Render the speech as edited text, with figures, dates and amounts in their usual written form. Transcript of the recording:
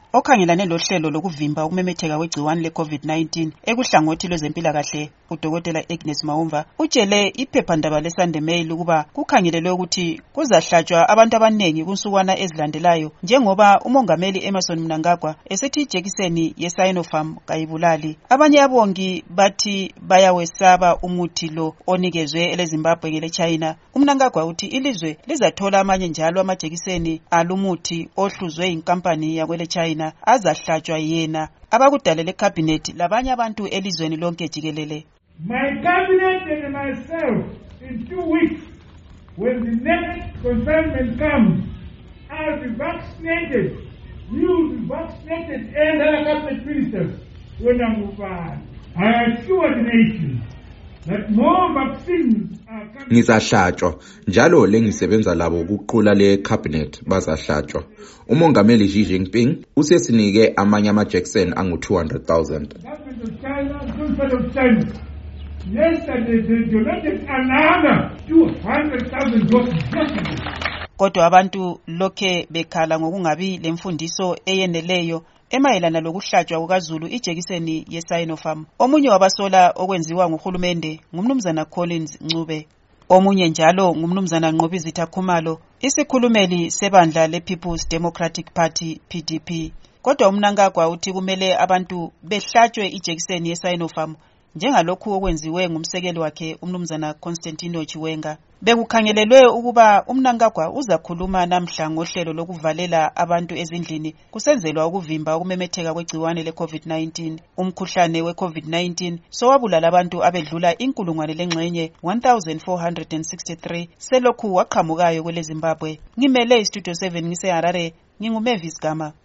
okhangelane lohlelo lokuvimba ukumemetheka kwegciwane le-COVID-19 ekuhlangothi lwezempilakahle uDokotela Agnes Maumva utshele iphephandaba leSunday Mail ukuba kukhangelelwe ukuthi kuzahlatshwa abantu abanengi kunsukwana ezilandelayo njengoba umongameli Emmerson Mnangagwa esithi ijekiseni ye-Sinopharm kayibulali. Abanye abongi bathi bayawesaba umuthi lo onikezwe eleZimbabwe ngeleChina. uMnangagwa uthi ilizwe lizathola amanye njalo amajekiseni alumuthi ohluzwe inkampani yakweleChina azahlatshwa yena. Abakudalele cabinet labanye abantu elizweni lonke jikelele. My cabinet and myself in 2 weeks, when the next consignment comes, I'll be vaccinated. You will be vaccinated and other cabinet ministers when I'm over. I assure the nation that more vaccines are coming. Ngizahlatshwa njalo lengisebenza labo ukuqhula le cabinet bazahlatshwa. Umongameli Xi Jinping usesinike amanye amajekiseni angu-200,000. Government of China, yesterday they donated another 200,000 doses. Kodwa abantu lokhe bekhala ngokungabi lemfundiso eyeneleyo emayelana lokuhlatshwa kukaZulu ijekiseni ye-Sinopharm. Omunye wabasola okwenziwa nguhulumende ngumnumzana Collins Ncube. Omunye njalo ngumnumzana Nqobizitha Khumalo, isikhulumeli sebandla le-People's Democratic Party PDP. Kodwa uMnangagwa uthi kumele abantu behlatshwe ijekiseni ye-Sinopharm njengalokhu okwenziwe ngumsekeli wakhe umnumzana Constantino Chiwenga. Bekukhangelelwe ukuba uMnangagwa uzakhuluma namhla ngohlelo lokuvalela abantu ezindlini kusenzelwa ukuvimba ukumemetheka kwegciwane le-COVID-19. Umkhuhlane we-COVID-19 sowabulala abantu abedlula 1,463 selokhu waqhamukayo kweleZimbabwe. Ngimele iStudio 7 ngise Harare, nginguMavis Gama.